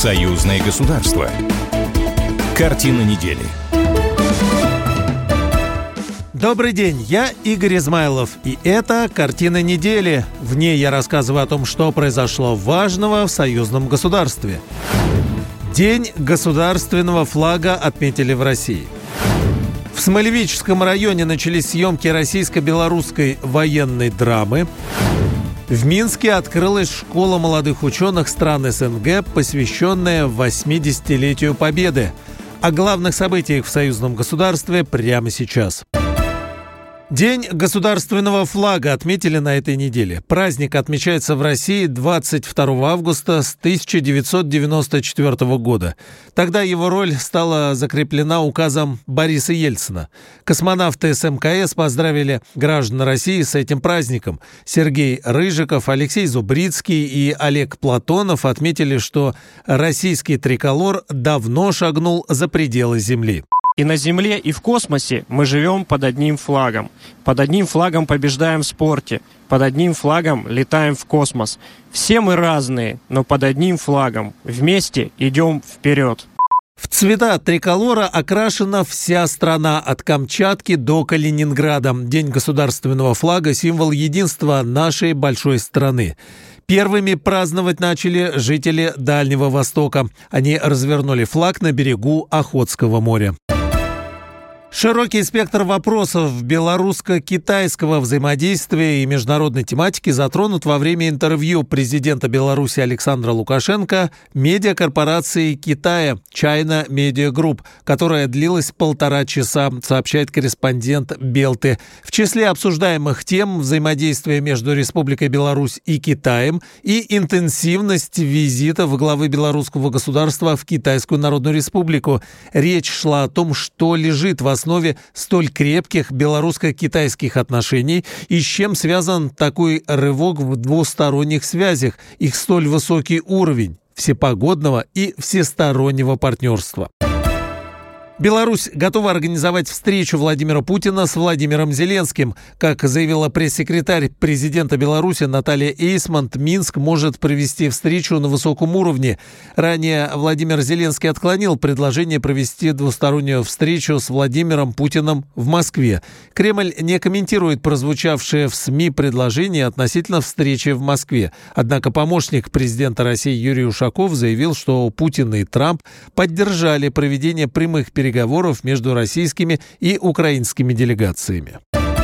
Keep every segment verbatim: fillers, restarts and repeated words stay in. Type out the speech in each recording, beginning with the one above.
Союзное государство. Картина недели. Добрый день, я Игорь Измайлов, и это «Картина недели». В ней я рассказываю о том, что произошло важного в союзном государстве. День государственного флага отметили в России. В Смолевическом районе начались съемки российско-белорусской военной драмы. В Минске открылась школа молодых ученых стран СНГ, посвященная восьмидесятилетию Победы. О главных событиях в союзном государстве прямо сейчас. День государственного флага отметили на этой неделе. Праздник отмечается в России двадцать второго августа с тысяча девятьсот девяносто четвёртого года. Тогда его роль стала закреплена указом Бориса Ельцина. Космонавты СМКС поздравили граждан России с этим праздником. Сергей Рыжиков, Алексей Зубрицкий и Олег Платонов отметили, что российский триколор давно шагнул за пределы Земли. И на Земле, и в космосе мы живем под одним флагом. Под одним флагом побеждаем в спорте. Под одним флагом летаем в космос. Все мы разные, но под одним флагом. Вместе идем вперед. В цвета триколора окрашена вся страна, от Камчатки до Калининграда. День государственного флага – символ единства нашей большой страны. Первыми праздновать начали жители Дальнего Востока. Они развернули флаг на берегу Охотского моря. Широкий спектр вопросов белорусско-китайского взаимодействия и международной тематики затронут во время интервью президента Беларуси Александра Лукашенко медиакорпорации Китая China Media Group, которая длилась полтора часа, сообщает корреспондент Белты. В числе обсуждаемых тем взаимодействия между Республикой Беларусь и Китаем и интенсивность визитов главы белорусского государства в Китайскую Народную Республику. Речь шла о том, что лежит в основе столь крепких белорусско-китайских отношений и с чем связан такой рывок в двусторонних связях, их столь высокий уровень всепогодного и всестороннего партнерства. Беларусь готова организовать встречу Владимира Путина с Владимиром Зеленским. Как заявила пресс-секретарь президента Беларуси Наталья Эйсмонт, Минск может провести встречу на высоком уровне. Ранее Владимир Зеленский отклонил предложение провести двустороннюю встречу с Владимиром Путиным в Москве. Кремль не комментирует прозвучавшее в СМИ предложение относительно встречи в Москве. Однако помощник президента России Юрий Ушаков заявил, что Путин и Трамп поддержали проведение прямых переговоров переговоров между российскими и украинскими делегациями.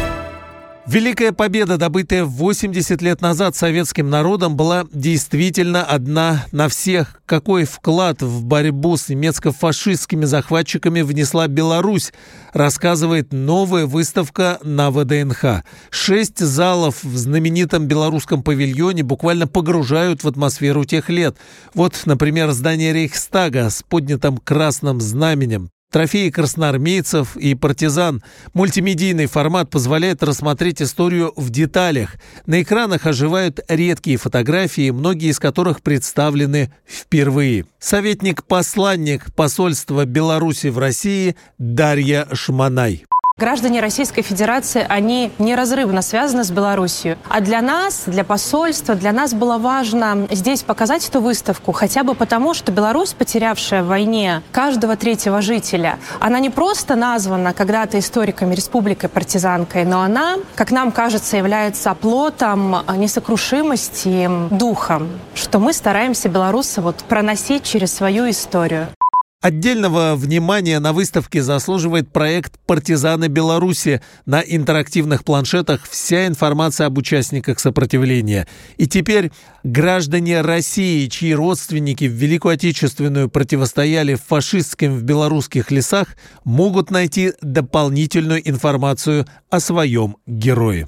Великая победа, добытая восемьдесят лет назад советским народом, была действительно одна на всех. Какой вклад в борьбу с немецко-фашистскими захватчиками внесла Беларусь, рассказывает новая выставка на ВДНХ. Шесть залов в знаменитом белорусском павильоне буквально погружают в атмосферу тех лет. Вот, например, здание Рейхстага с поднятым красным знаменем. Трофеи красноармейцев и партизан. Мультимедийный формат позволяет рассмотреть историю в деталях. На экранах оживают редкие фотографии, многие из которых представлены впервые. Советник-посланник посольства Беларуси в России Дарья Шманай. Граждане Российской Федерации, они неразрывно связаны с Беларусью. А для нас, для посольства, для нас было важно здесь показать эту выставку, хотя бы потому, что Беларусь, потерявшая в войне каждого третьего жителя, она не просто названа когда-то историками республикой-партизанкой, но она, как нам кажется, является оплотом несокрушимости духом, что мы стараемся, белорусы, вот, проносить через свою историю. Отдельного внимания на выставке заслуживает проект «Партизаны Беларуси». На интерактивных планшетах вся информация об участниках сопротивления. И теперь граждане России, чьи родственники в Великую Отечественную противостояли фашистским в белорусских лесах, могут найти дополнительную информацию о своем герое.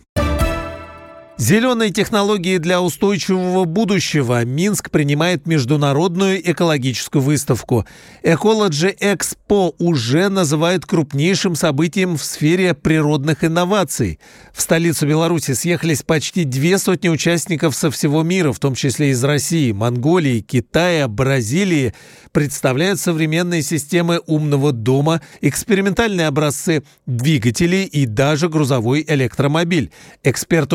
Зеленые технологии для устойчивого будущего. Минск принимает международную экологическую выставку. Ecology Expo уже называют крупнейшим событием в сфере природных инноваций. В столицу Беларуси съехались почти две сотни участников со всего мира, в том числе из России, Монголии, Китая, Бразилии. Представляют современные системы умного дома, экспериментальные образцы двигателей и даже грузовой электромобиль. Эксперты уверены,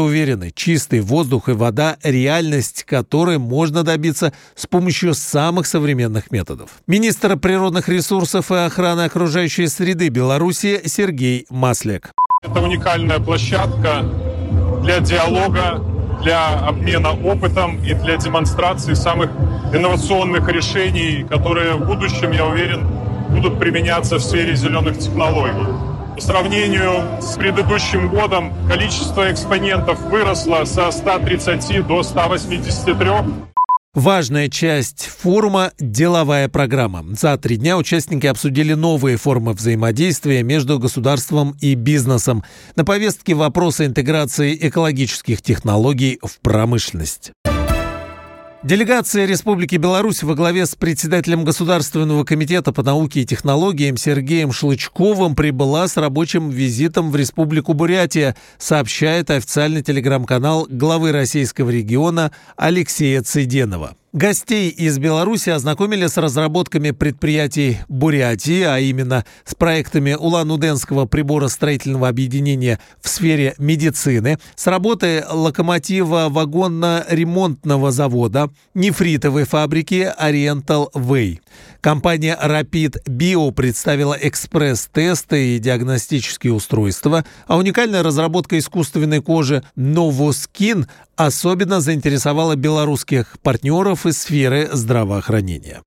регионе. Чистый воздух и вода – реальность, которой можно добиться с помощью самых современных методов. Министр природных ресурсов и охраны окружающей среды Беларуси Сергей Масляк. Это уникальная площадка для диалога, для обмена опытом и для демонстрации самых инновационных решений, которые в будущем, я уверен, будут применяться в сфере зеленых технологий. По сравнению с предыдущим годом количество экспонентов выросло со ста тридцати до ста восьмидесяти трёх. Важная часть форума – деловая программа. За три дня участники обсудили новые формы взаимодействия между государством и бизнесом. На повестке вопросы интеграции экологических технологий в промышленность. Делегация Республики Беларусь во главе с председателем Государственного комитета по науке и технологиям Сергеем Шлычковым прибыла с рабочим визитом в Республику Бурятия, сообщает официальный телеграм-канал главы российского региона Алексея Цыденова. Гостей из Беларуси ознакомили с разработками предприятий Бурятии, а именно с проектами Улан-Удэнского приборостроительного объединения в сфере медицины, с работой локомотива вагонно-ремонтного завода, нефритовой фабрики Oriental Way. Компания Rapid Bio представила экспресс-тесты и диагностические устройства, а уникальная разработка искусственной кожи Novoskin особенно заинтересовала белорусских партнеров из сферы здравоохранения.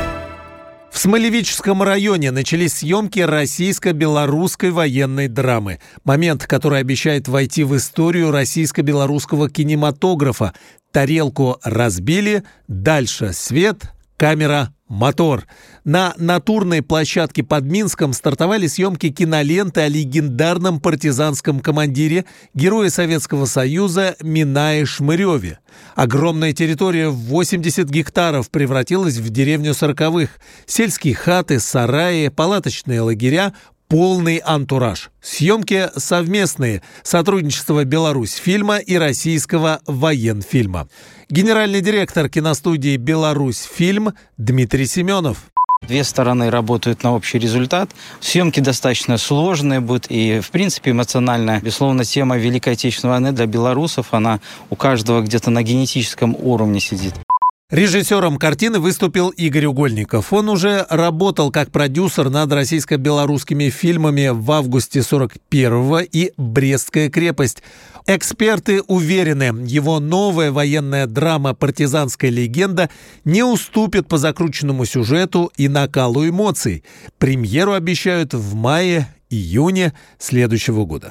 В Смолевическом районе начались съемки российско-белорусской военной драмы. Момент, который обещает войти в историю российско-белорусского кинематографа. Тарелку разбили, дальше свет, камера, мотор. На натурной площадке под Минском стартовали съемки киноленты о легендарном партизанском командире, герое Советского Союза Минае Шмыреве. Огромная территория в восемьдесят гектаров превратилась в деревню сороковых. Сельские хаты, сараи, палаточные лагеря, полный антураж. Съемки совместные. Сотрудничество Беларусь-фильма и российского военфильма. Генеральный директор киностудии «Беларусь-фильм» Дмитрий Семенов. Две стороны работают на общий результат. Съемки достаточно сложные будут. И, в принципе, эмоциональная, безусловно, тема Великой Отечественной войны для белорусов, она у каждого где-то на генетическом уровне сидит. Режиссером картины выступил Игорь Угольников. Он уже работал как продюсер над российско-белорусскими фильмами в августе сорок первого и «Брестская крепость». Эксперты уверены, его новая военная драма «Партизанская легенда» не уступит по закрученному сюжету и накалу эмоций. Премьеру обещают в мае-июне следующего года.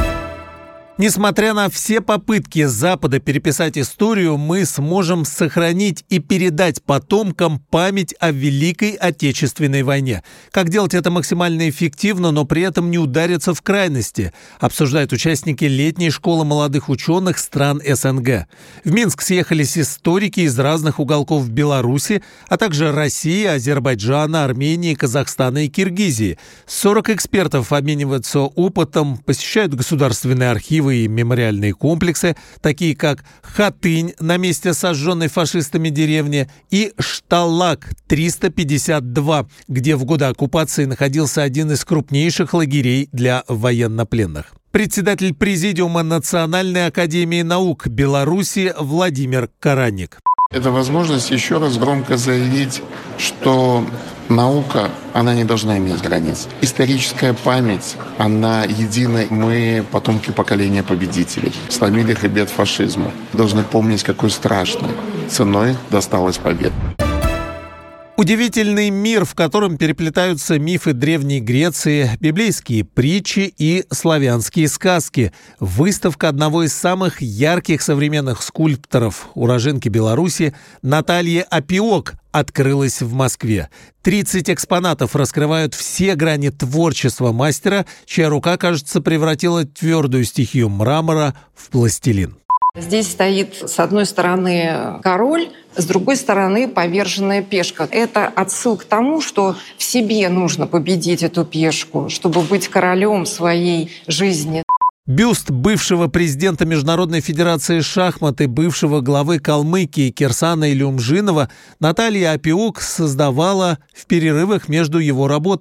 Несмотря на все попытки Запада переписать историю, мы сможем сохранить и передать потомкам память о Великой Отечественной войне. Как делать это максимально эффективно, но при этом не удариться в крайности, обсуждают участники летней школы молодых ученых стран СНГ. В Минск съехались историки из разных уголков Беларуси, а также России, Азербайджана, Армении, Казахстана и Киргизии. сорок экспертов обмениваются опытом, посещают государственные архивы и мемориальные комплексы, такие как Хатынь на месте сожженной фашистами деревни и Шталак триста пятьдесят два, где в годы оккупации находился один из крупнейших лагерей для военнопленных. Председатель Президиума Национальной академии наук Беларуси Владимир Караник. Это возможность еще раз громко заявить, что наука, она не должна иметь границ. Историческая память, она едина. Мы потомки поколения победителей. Сломили хребет фашизма. Должны помнить, какой страшной ценой досталась победа. Удивительный мир, в котором переплетаются мифы Древней Греции, библейские притчи и славянские сказки. Выставка одного из самых ярких современных скульпторов, уроженки Беларуси, Натальи Апиок, открылась в Москве. тридцать экспонатов раскрывают все грани творчества мастера, чья рука, кажется, превратила твердую стихию мрамора в пластилин. Здесь стоит, с одной стороны, король, с другой стороны, поверженная пешка. Это отсыл к тому, что в себе нужно победить эту пешку, чтобы быть королем своей жизни. Бюст бывшего президента Международной федерации шахмат и бывшего главы Калмыкии Кирсана Илюмжинова Наталья Апиок создавала в перерывах между его работой.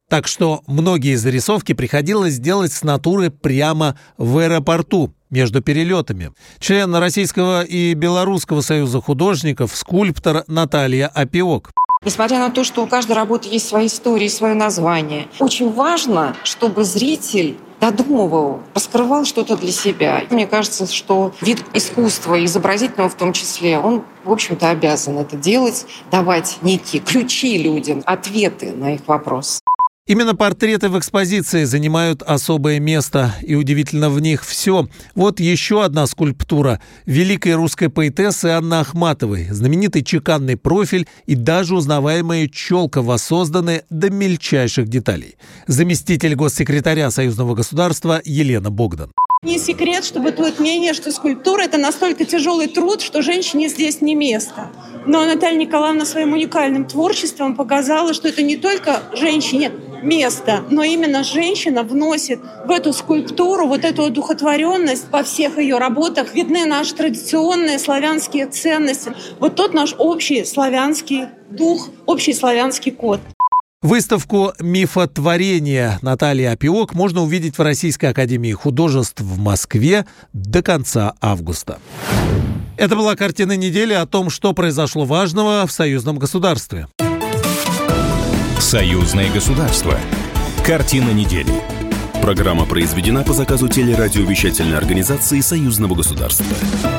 Так что многие зарисовки приходилось делать с натуры прямо в аэропорту, между перелетами. Член Российского и Белорусского союза художников, скульптор Наталья Апиок. Несмотря на то, что у каждой работы есть своя история и свое название, очень важно, чтобы зритель додумывал, раскрывал что-то для себя. Мне кажется, что вид искусства, изобразительного в том числе, он, в общем-то, обязан это делать, давать некие ключи людям, ответы на их вопросы. Именно портреты в экспозиции занимают особое место, и удивительно в них все. Вот еще одна скульптура великой русской поэтессы Анны Ахматовой. Знаменитый чеканный профиль и даже узнаваемая челка воссозданы до мельчайших деталей. Заместитель госсекретаря Союзного государства Елена Богдан. Не секрет, что бытует мнение, что скульптура – это настолько тяжелый труд, что женщине здесь не место. Но Наталья Николаевна своим уникальным творчеством показала, что это не только женщине место, но именно женщина вносит в эту скульптуру вот эту одухотворенность. Во всех ее работах видны наши традиционные славянские ценности. Вот тот наш общий славянский дух, общий славянский код. Выставку «Мифотворение» Натальи Апиок можно увидеть в Российской академии художеств в Москве до конца августа. Это была «Картина недели» о том, что произошло важного в союзном государстве. Союзное государство. Картина недели. Программа произведена по заказу телерадиовещательной организации Союзного государства.